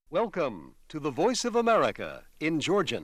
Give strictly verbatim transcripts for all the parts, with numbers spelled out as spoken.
Welcome to the Voice of America in Georgian.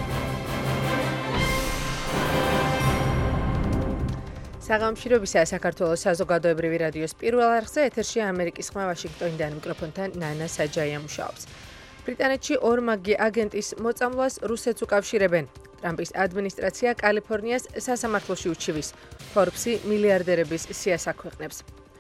საღამოშირობისა საქართველოს საზოგადოებრივი რადიოს პირველ არხზე ეთერშია ამერიკის ხმა ვაშინგტონიდან მიკროფონთან ნანა საჯაია მუშაობს. ბრიტანეთში ორმაგი აგენტის მოწამვლას რუსეთს უკავშირებენ. ტრამპის ადმინისტრაცია კალიფორნიას სასამართლოში უჩივის. ფორბსი მილიარდერების სიას აქვეყნებს.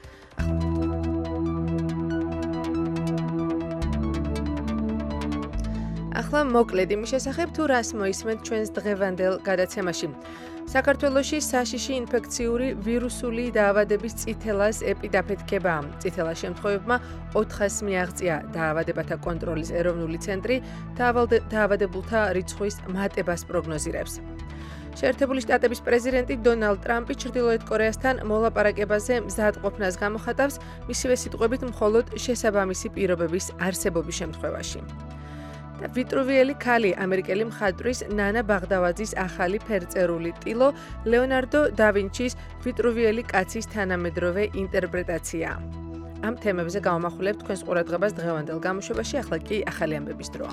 ახლა მოკლედ იმის შესახებ თუ რას მოისმენთ ჩვენს დღევანდელ გადაცემაში. საქართველოში საშიში ინფექციური ვირუსული დაავადების წითელას ეპიდაფეთქება. წითელა შემთხვევებმა ოთხას მიაღწია დაავადებათა კონტროლის ეროვნული ცენტრი დაავადებულთა რიცხვის მატებას პროგნოზირებს. შეერთებული შტატების პრეზიდენტი დონალდ ტრამპი ჩრდილოეთ კორეასთან მოლაპარაკებაზე მზადყოფნას გამოხატავს, მისივე სიტყვებით მხოლოდ შესაბამისი პირობების არსებობის შემთხვევაში. ვიტრუვიელი ქალი ამერიკელი მხატვრის ნანა ბაღდავაძის ახალი ფერწერული ტილო ლეონარდო და ვინჩის ვიტრუვიელი კაცის თანამედროვე ინტერპრეტაცია. ამ თემებზე გავამახვილებთ თქვენს ყურადღებას დღევანდელ გამოშვებაში, ახლა კი ახალი ამბების დროა.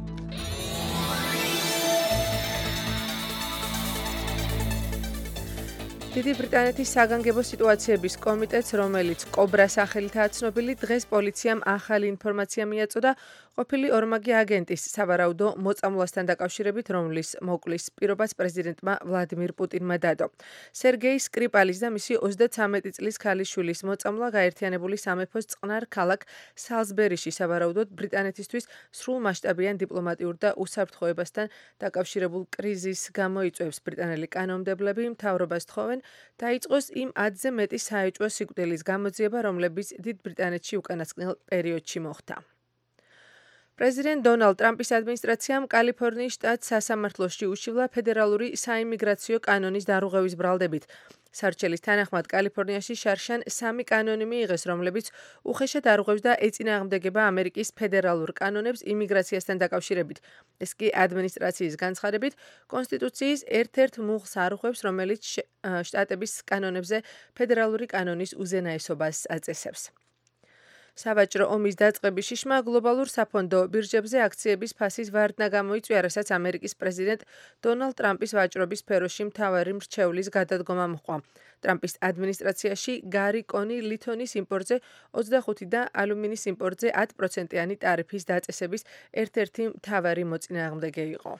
დიდი ბრიტანეთის საგანგებო სიტუაციების კომიტეტს, რომელიც კობრა სახელითაა ცნობილი, დღეს პოლიციამ ახალი ინფორმაცია მიაწოდა ყოფილი ორმაგი აგენტის სავარაუდო მოწამვლასთან დაკავშირებით, რომლის მოკლის პირობას პრეზიდენტმა ვლადიმირ პუტინმა დადო. სერგეი სკრიპალის და მისი ოცდათვრამეტი წლის ქალიშვილის მოწამვლა გაერთიანებული სამეფოს წყნარ ქალაქ სალზბერიში სავარაუდოდ ბრიტანეთისთვის სრულმასშტაბიან დიპლომატიურ და უსაფრთხოებასთან დაკავშირებულ კრიზისს გამოიწვევს. ბრიტანელი კანონმდებლები მთავრობას თხოვენ დაიწყოს იმ ათზე მეტი საეჭვო სიკვდილის გამოძიება, რომლებიც დიდ ბრიტანეთში უკანასკნელ პერიოდში მოხდა. პრეზიდენტ დონალდ ტრამპის ადმინისტრაციამ კალიფორნიის შტატს სასამართლოში უშივლა ფედერალური საიმიგრაციო კანონის დარღვევის ბრალდებით. სარჩელის თანახმად კალიფორნიაში შარშან სამი კანონი მიიღეს, რომლებიც უხეშად არღვევს და ეწინააღმდეგება ამერიკის ფედერალურ კანონებს იმიგრაციასთან დაკავშირებით. ეს კი ადმინისტრაციის განცხადებით კონსტიტუციის ერთ-ერთ მუხლს არღვევს, რომელიც შტატების კანონებზე ფედერალური კანონის უზენაესობას აწესებს. სავაჭრო ომის დაწყების შიშმა გლობალურ საფონდო ბირჟებზე აქციების ფასის ვარდნა გამოიწვია, რასაც ამერიკის პრეზიდენტ დონალდ ტრამპის ვაჭრობის სფეროში მთავარი მრჩევლის გადადგომა მოჰყვა. ტრამპის ადმინისტრაციაში გარი კონი ლითონის იმპორტზე ოცდახუთი და ალუმინის იმპორტზე ათი პროცენტიანი ტარიფის დაწესების ერთ-ერთი მთავარი მოწინააღმდეგე იყო.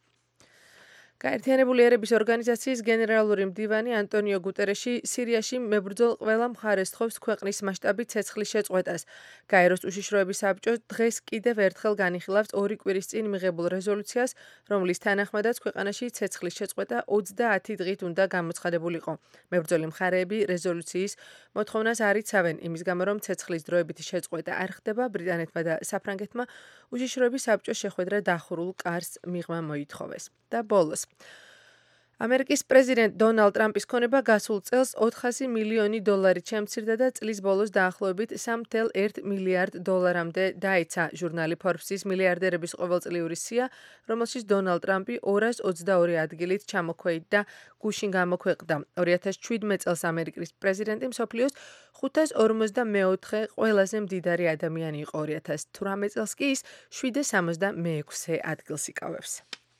გაერთიანებული ერების ორგანიზაციის გენერალური მდივანი ანტონიო გუტერეში სირიაში მებრძოლ ყველა მხარეს თხოვს ქვეყნის მასშტაბით ცეცხლის შეწყვეტას. გაეროს უშიშროების საბჭო დღეს კიდევ ერთხელ განიხილავს ორი კვირის წინ მიღებულ რეზოლუციას, რომლის თანახმადაც ქვეყანაში ცეცხლის შეწყვეტა ოცდაათი დღით უნდა გამოცხადებულიყო. მებრძოლი მხარეები რეზოლუციის მოთხოვნას არ იცავენ, იმის გამო რომ ცეცხლის დროებითი შეწყვეტა არ ხდება, ბრიტანეთმა და საფრანგეთმა უშიშროების საბჭოს შეხვედრა დახურულ კარს მიღმა მოითხოვეს. და ბოლოს ამერიკის პრეზიდენტ დონალდ ტრამპის ქონება გასულ წელს ოთხასი მილიონი დოლარით შემცირდა და წლის ბოლოს დაახლოებით სამი წუთი ერთი მილიარდ დოლარამდე დაეცა. ჟურნალი ფორბსის მილიარდერების ყოველწლიური სია, რომელშიც დონალდ ტრამპი ორას ოცდაორი ადგილით ჩამოქვეით და გუშინ გამოქვეყნდა. ორი ათას შვიდმეტ წელს ამერიკის პრეზიდენტი მსოფლიოს ხუთას ორმოცდამეოთხე ყველაზე მდიდარი ადამიანი იყო. ორი ათას თვრამეტ წელს კი ის შვიდას სამოცდამეექვსე ადგილს იკავებს.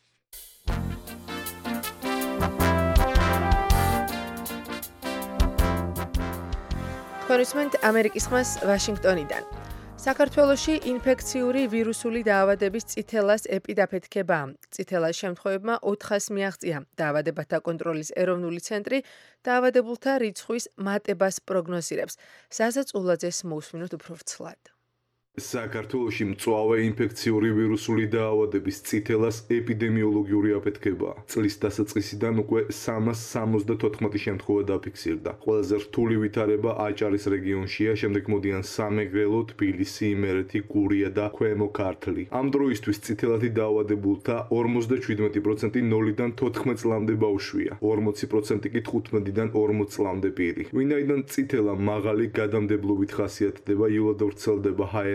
თქვენ ამერიკის ხმას ვაშინგტონიდან. საქართველოში ინფექციური ვირუსული დაავადების წითელას ეპიდაფეთქება. წითელას შემთხვევებმა ოთხას მიაღწია. დაავადებათა კონტროლის ეროვნული ცენტრი დაავადებულთა რიცხვის მატებას პროგნოზირებს. ზაზა წულაძეს მოусმინოთ უფრო ვრცლად. საქართველოში მწვავე ინფექციური ვირუსული დაავადების წითელას ეპიდემიოლოგიური აფეთქება. წლის დასაწყისიდან უკვე სამას სამოცდათოთხმეტი შემთხვევა დაფიქსირდა. ყველაზე რთული ვითარება აჭარის რეგიონშია, შემდეგ მოდიან სამეგრელო, თბილისი, იმერეთი, გურია და ქვემო ქართლი. ამ დროისთვის წითელათი დაავადებულთა ორმოცდაშვიდმეტი პროცენტი ნოლიდან თოთხმეტ წლამდე ბავშვია, ორმოცი პროცენტი კი თხუთმეტიდან ორმოც წლამდე პირი. ვინაიდან წითელა მაღალი გადამდებლობით ხასიათდება, იოლად ვრცელდება ჰაერით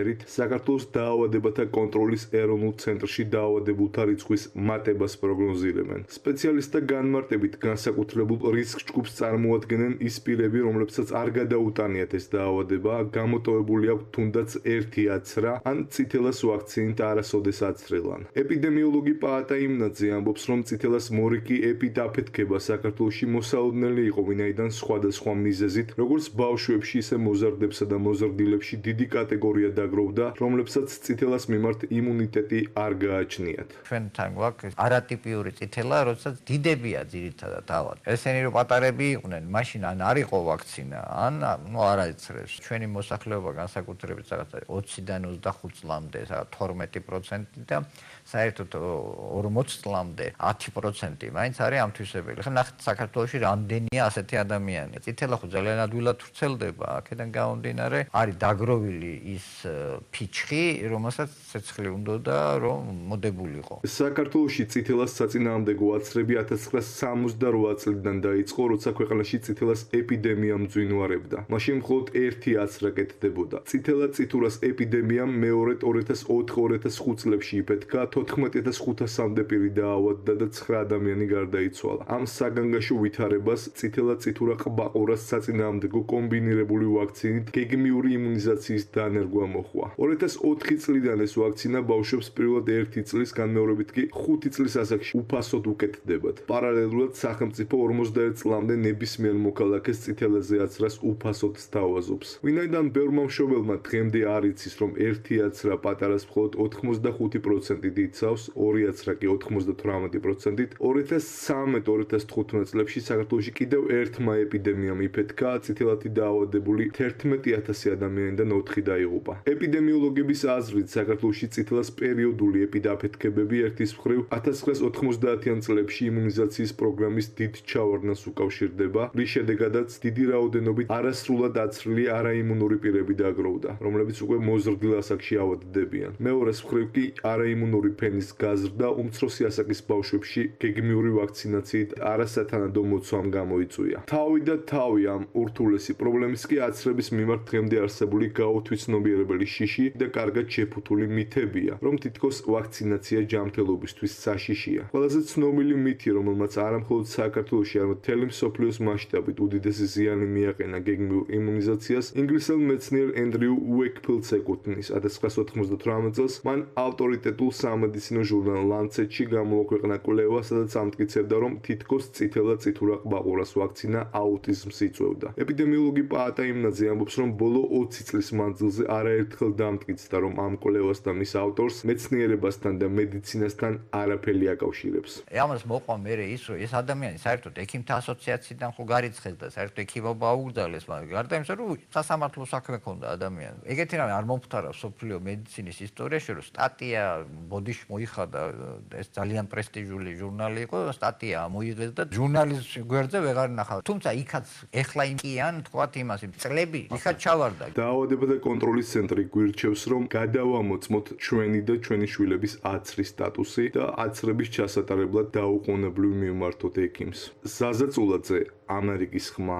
მიხედვით საქართველოს დაავადებათა კონტროლის ეროვნულ ცენტრში დაავადებულთა რიცხვის მატებას პროგნოზირებენ. სპეციალისტთა განმარტებით განსაკუთრებულ რისკ ჯგუფს წარმოადგენენ ის პირები, რომლებსაც არ გადაუტანიათ ეს დაავადება, გამოტოვებული აქვთ თუნდაც ერთი აცრა ან წითელას ვაქცინით არასოდეს აცრილან. ეპიდემიოლოგი პაატა იმნაძე ამბობს, რომ წითელას მორიგი ეპიდ აფეთქება საქართველოში მოსაოდნელი იყო, ვინაიდან სხვადასხვა მიზეზით, როგორც ბავშვებში, ისე მოზარდებსა და მოზრდილებში დიდი კატეგორია დაგროვდა, რომლებსაც წითელას მიმართ იმუნიტეტი არ გააჩნიათ. ჩვენთან გვაქვს არატიპიური წითელა, როდესაც დიდებია ძირითადად ავად. ესენი რომ პატარები იყვნენ, მაშინ ან არ იყო ვაქცინა, ან ნუ არ აეცრეს. ჩვენი მოსახლეობა განსაკუთრებით რაღაცა ოციდან ოცდახუთ წლამდე, თორმეტი პროცენტი და საერთოდ ორმოც წლამდე ათი პროცენტი მაინც არის ამთვისებელი. ხა ნახეთ საქართველოში რამდენია ასეთი ადამიანი. წითელა ხო ძალიან ადვილად ვრცელდება, აქედან გამომდინარე არის დაგროვილი ის ფიჩხი, რომელსაც ცეცხლი უნდოდა რომ მოდებულიყო. საქართველოში წითელას საწინააღმდეგო აცრები ათას ცხრაასი სამოცდაოთხ წლიდან დაიწყო, როცა ქვეყანაში წითელას ეპიდემია მძვინვარებდა. მაშინ მხოლოდ ერთი აცრა კეთდებოდა. წითელა წითურას ეპიდემიამ მეორედ ორი ათას ოთხ ორი ათას ხუთ წლებში იფეთქა, თოთხმეტი ათას ხუთასამდე პირი დაავადდა და ცხრა ადამიანი გარდაიცვალა. ამ საგანგაშო ვითარებას წითელა წითურა ყბაყურას საწინააღმდეგო კომბინირებული ვაქცინით გეგმიური იმუნიზაციის დანერგვა მოჰყვა. ორი ათას ოთხი წლიდან ეს ვაქცინა ბავშვებს პირველად ერთი წლის, განმეორებით კი ხუთი წლის ასაკში უფასოდ უკეთდებათ. პარალელურად სახელმწიფო ორმოცდაერთ წლამდე ნებისმიერ მოქალაქეს წითელაზე აცრას უფასოდ სთავაზობს. ვინაიდან ბევრმა მშობელმა დღემდე არ იცის, რომ ერთი აცრა პატარას მხოლოდ ოთხმოცდახუთი პროცენტით იცავს, ორი აცრა კი ოთხმოცდათვრამეტი პროცენტით. ორი ათას ცხრამეტ ორი ათას თხუთმეტ წლებში საქართველოში კიდევ ერთმა ეპიდემიამ იფეთქა, წითელათი დაავადებული თერთმეტი ათასი ადამიანიდან ოთხი დაიღუპა. ეპიდემიოლოგების აზრით, საქართველოში წითელას პერიოდული ეპიდაფეთქებები ერთის მხრივ ათას ცხრაასი ოთხმოცდაათიან წლებში იმუნიზაციის პროგრამის დიდ ჩავარდნას უკავშირდება, რის შედეგადაც დიდი რაოდენობით არასრულად აცრილი არაიმუნური პირები დაგროვდა, რომლებიც უკვე მოზრდილ ასაკში ავადდებიან. მეორეს მხრივ კი არაიმუნური ფენის გაზრდა უმცროსი ასაკის ბავშვებში გეგმიური ვაქცინაციით არასათანადო მოცვამ გამოიწვია. თავი და თავი ამ ურთულესი პრობლემის კი აცრების მიმართ დღემდე არსებული გაუთვითცნობიერებელი შიში და კარგად შეფუთული მითებია, რომ თითქოს ვაქცინაცია ჯანმრთელობისთვის საშიშია. ყველაზე ცნობილი მითი, რომელმაც არამხოლოდ საქართველოში, არამედ მთელი მსოფლიოს მასშტაბით უდიდესი ზიანი მიაყენა გეგმიურ იმუნიზაციას, ინგლისელ მეცნიერ ენდრიუ უეიკფილდს ეკუთვნის. ათას ცხრაასი ოთხმოცდათვრამეტ წელს მან ავტორიტეტულ სამედიცინო ჟურნალ ლანცეტში გამოაქვეყნა კვლევა, სადაც ამტკიცებდა, რომ თითქოს წითელა წითურა ყბაყურას ვაქცინა აუტიზმს იწვევდა. ეპიდემიოლოგი პაატა იმნაძე ამბობს, რომ ბოლო ოცი წლის მანძილზე არაერთხელ დამტკიცდა, რომ ამ კვლევას და მის ავტორს მეცნიერებასთან და მედიცინასთან არაფერი აკავშირებს. ამას მოყვა მერე ის, რომ ეს ადამიანი საერთოდ ექიმთა ასოციაციიდან ხო გარიცხეს და საერთოდ ექიმობა აუგრძალეს, მაგრამ გარდა იმისა, რომ სასამართლო საქმე ჰქონდა ადამიანს. ეგეთი რამე არ მომხდარა სოფლიო მედიცინის ისტორიაში, რომ სტატია ბოდიში მოიხადა, ეს ძალიან პრესტიჟული ჟურნალი იყო, სტატია მოიღეს და ჟურნალის გვერდზე ვეღარ ნახავ. თუმცა იქაც ეხლა იმ კიან თქვათ იმას, წლები იქაც ჩავარდა. დაავადებათა კონტროლის ცენტრი გვირჩევს, რომ გადავამოწმოთ ჩვენი და ჩვენი შვილების აცრის სტატუსი და აცრების ჩასატარებლად დაუყოვნებლივ მივმართოთ ექიმს. ზაზა წულაძე, ამერიკის ხმა.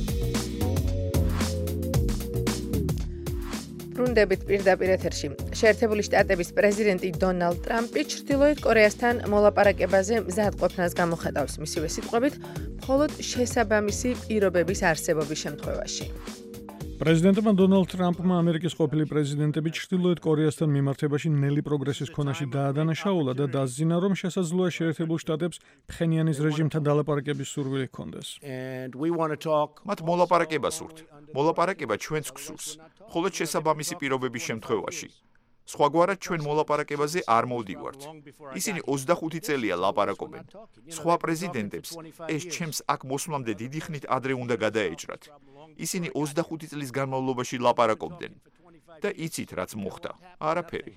ბრუნდებით პირდაპირ ეთერში. შეერთებული შტატების პრეზიდენტი დონალდ ტრამპი ჩრდილოეთ კორეასთან მოლაპარაკებაზე მზად ყოფნას გამოხატავს, მისივე სიტყვებით, მხოლოდ შესაბამისი პირობების არსებობის შემთხვევაში. პრეზიდენტმა დონალდ ტრამპმა ამერიკის ყოფილი პრეზიდენტები ჩრდილოეთ კორეასთან მიმართებაში ნელი პროგრესის ქონაში დაადანაშაულა და დასძინა, რომ შესაძლოა შეერთებულ შტატებს ფხენიანის რეჟიმთან დალაპარაკების სურვილი ჰქონდეს. მათ მოლაპარაკება სურთ. მოლაპარაკება ჩვენც გსურს, მხოლოდ შესაბამისი პირობების შემთხვევაში. სხვაგვარად ჩვენ მოლაპარაკებაზე არ მოვდივართ. ისინი ოცდახუთი წელია ლაპარაკობენ. სხვა პრეზიდენტებს ეს ჩემს აქ მოსვლამდე დიდი ხნით ადრე უნდა გადაეჭრათ. ისინი ოცდახუთი წლის განმავლობაში ლაპარაკობდნენ და იცით რაც მოხდა. არაფერი.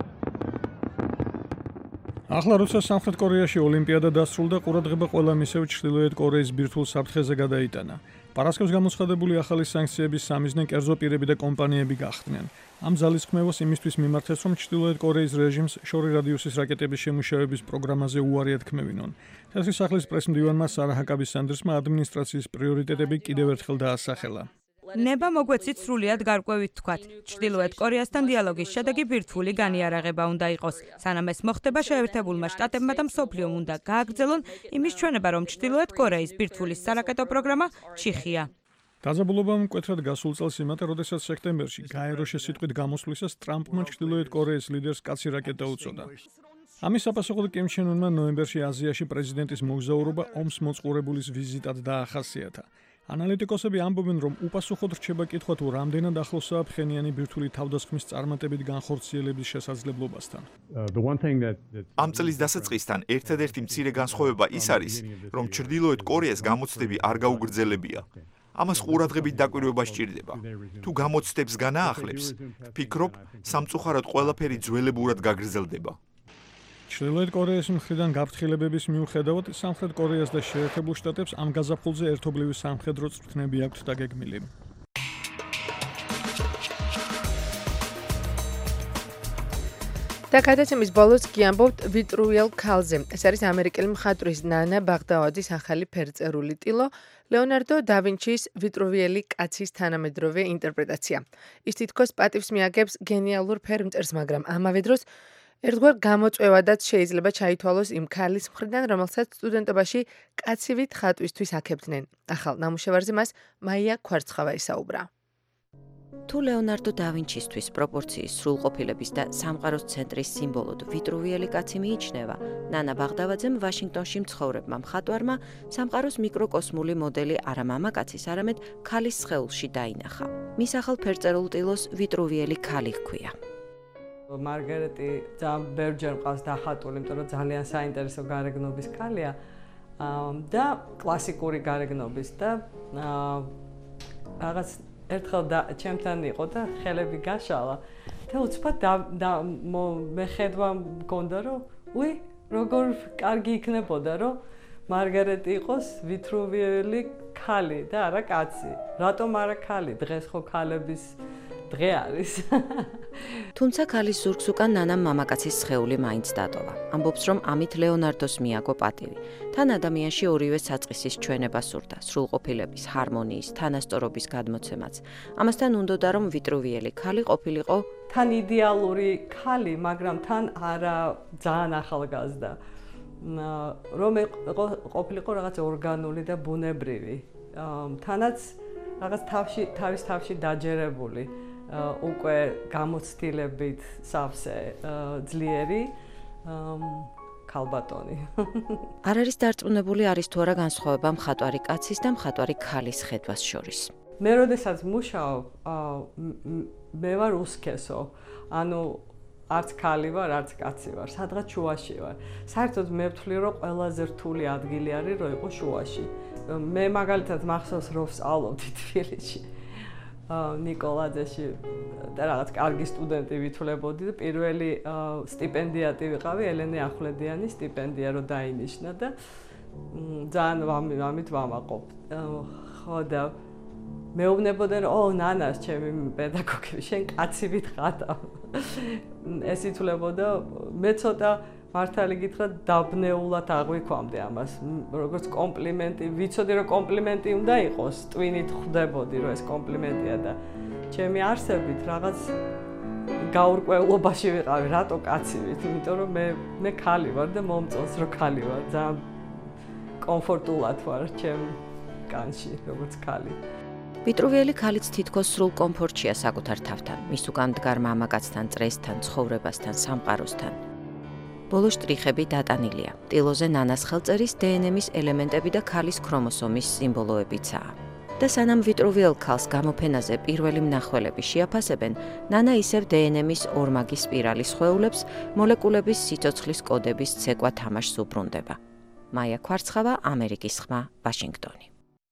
ახლა როცა სამხრეთ კორეაში ოლიმპიადა დასრულდა, ყურადღება ყველა მისევ ჩრდილოეთ კორეის ბირთვულ საფრთხეზე გადაიტანა. პარასკევს გამოცხადებული ახალი სანქციების სამიზნე კერძო პირები და კომპანიები გახდნენ. ამ ძალისხმევას იმისთვის მიმართეს, რომ ჩრდილოეთ კორეის რეჟიმს შორი რადიუსის რაკეტების შემუშავების პროგრამაზე უარი ეთქმევინონ. თეთრი სახლის პრესმდივანმა სარა ჰაკაბი სანდერსმა ადმინისტრაციის პრიორიტეტები კიდევ ერთხელ დაასახელა. ნება მოგვეცით სრულიად გარკვევით თქვათ. ჩრდილოეთ კორეასთან დიალოგის შედეგი ბირთვული განიარაღება უნდა იყოს. სანამ ეს მოხდება, შეერთებულმა შტატებმა და მსოფლიომ უნდა გააგრძელონ იმის ჩვენება, რომ ჩრდილოეთ კორეის ბირთვულის სარაკეტო პროგრამა ჩიხია. დაძაბულობა მკვეთრად გასულ წელს იმატა, როდესაც სექტემბერში გაეროშეს სიტყვით გამოსვლისას ტრამპმა ჩრდილოეთ კორეის ლიდერს კაცი რაკეტა უწოდა. ამის საპასუხოდ კიმ ჩენ უნმა ნოემბერში აზიაში პრეზიდენტის მოგზაურობა ომს მოწყურებულის ვიზიტად დაახასიათა. ანალიტიკოსები ამბობენ, რომ უპასუხოდ რჩება კითხვა თუ რამდენად ახლოსაა ფხენიანი ბირთვული თავდასხმის წარმატებით განხორციელების შესაძლებლობასთან. ამ წლის დასაწყისთან ერთადერთი მცირე განსხვავება ის არის, რომ ჩრდილოეთ კორეას გამოცდები არ გაუგრძელებია. ამას ყურადღებით დაკვირვება სჭირდება. თუ გამოცდებს განაახლებს, ვფიქრობ, სამწუხაროდ ყველაფერი ძველებურად გაგრძელდება. ჩრდილოეთ კორეის მხრიდან გაფრთხილებების მიუხედავად, სამხრეთ კორეას და შეერთებულ შტატებს ამ გაზაფხულზე ერთობლივი სამხედრო წვრთნები აქვთ დაგეგმილი. და გადაცემის ბოლოს გიამბობთ ვიტრუვიელ ქალზე. ეს არის ამერიკელი მხატვრის ნანა ბაღდავაძის ახალი ფერწერული ტილო, ლეონარდო და ვინჩის ვიტრუვიელი კაცის თანამედროვე ინტერპრეტაცია. ის თითქოს პატივს მიაგებს გენიალურ ფერმწერს, მაგრამ ამავე დროს ერთგვარ გამოწვევადაც შეიძლება ჩაითვალოს იმ ქალის მხრიდან, რომელსაც სტუდენტობაში კაცივით ხატვისთვის აქებდნენ. ახალ ნამუშევარზე მას მაია ქვარცხავა ისაუბრა. თუ ლეონარდო და ვინჩისთვის პროპორციის სრულყოფილების და სამყაროს ცენტრის სიმბოლოდ ვიტრუვიელი კაცი მიიჩნევა, ნანა ბაღდავაძემ ვაშინგტონში მცხოვრებმა მხატვარმა სამყაროს მიკროკოსმული მოდელი არა მამაკაცის, არამედ ქალის სხეულში დაინახა. მის ახალ ფერწერულ ტილოს ვიტრუვიელი ქალი ჰქვია. მარგარეტი ძალიან ბევრჯერ მყავს დახატული, იმიტომ რომ ძალიან საინტერესო გარეგნობის ქალია და კლასიკური გარეგნობის და რაღაც ერთხელ ჩემთან იყო და ხელები გაშალა და უცბად მე ხედვა მქონდა, რომ უი, როგორ კარგი იქნებოდა, რომ მარგარეტი იყოს ვიტრუვიელი ქალი და არა კაცი. რატომ არა ქალი? დღეს ხო ქალების დღე არის. თუმცა ქალის ზურგს უკან ნანამ მამაკაცის სხეული მაინც დატოვა. ამბობს, რომ ამით ლეონარდოს მიაგო პატივი. თან ადამიანში ორივე საწყისის ჩვენება სურდა, სრულყოფილების, ჰარმონიის, თანასწორობის გადმოცემაც. ამასთან უნდოდა, რომ ვიტრუვიელი ქალი ყოფილიყო თან იდეალური ქალი, მაგრამ თან არა ძალიან ახალგაზრდა. რომ ყოფილიყო რაღაც ორგანული და ბუნებრივი. თანაც რაღაც თავში თავის თავში დაჯერებული. უკვე გამოცდილებით სავსე ძლიერი ქალბატონი. არ არის დარწმუნებული არის თუ არა განსხვავება მხატვარი კაცის და მხატვარი ქალის ხედვას შორის. მე როდესაც მუშაობ, მე ვარ უსქესო. ანუ არც ქალი ვარ, არც კაცი ვარ, სადღაც შუაში ვარ. საერთოდ მე ვთვლი, რომ ყველაზე რთული ადგილი არის, რომ იყო შუაში. მე მაგალითად მახსოვს, რომ ვსწავლობდი თბილისში. ნიკოლაძეში და რაღაც კარგი სტუდენტი ვითვლებოდი და პირველი სტიპენდიატი ვიყავი, ელენე ახვლედიანის სტიპენდია რო დაინიშნა და ძალიან ამით ვამაყობ. ხო და მეუბნებოდნენ, ო ნანას ჩემი პედაგოგი, შენ კაცივით ხატავ. ეს ითვლებოდა, მე ცოტა მართალი გითხრათ, დაბნეულად აღვიქვამდი ამას, როგორც კომპლიმენტი, ვიცოდი რომ კომპლიმენტი უნდა იყოს, ტვინით ხვდებოდი რომ ეს კომპლიმენტია და ჩემი არსებით რაღაც გაურკვევლობაში ვიყავი, რატო კაცივით, იმიტომ რომ მე მე ქალი ვარ და მომწონს რომ ქალი ვარ, ძალიან კომფორტულად ვარ ჩემ განში, როგორც ქალი. ვიტრუვიელი ქალიც თითქოს სრულ კომფორტშია საკუთარ თავთან, მის უკან მდგარ მამაკაცთან, წრესთან, ცხოვრებასთან, სამყაროსთან. ბოლო შტრიხები დატანილია. ტილოზე ნანას ხელწერის დე ენ ემის ელემენტები და ქალის ქრომოსომის სიმბოლოებიცაა. და სანამ ვიტრუვიელ ქალს გამოფენაზე პირველი მნახველები შეაფასებენ, ნანა ისევ დე ენ ემის ორმაგი სპირალის ხვეულებს, მოლეკულების სიცოცხლის კოდების ცეკვა თამაშს უბრუნდება. მაია ქვარცხავა, ამერიკის ხმა, ვაშინგტონი.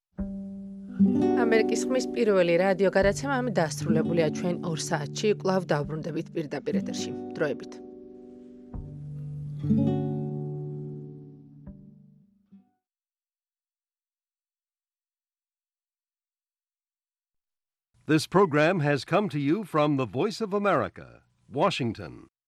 ამერიკის ხმის პირველი რადიო გადაცემა ამით დასრულებულია. ჩვენ ორ საათში კვლავ დავბრუნდებით პირდაპირ ეთერში. დროებით. This program has come to you from the Voice of America, Washington.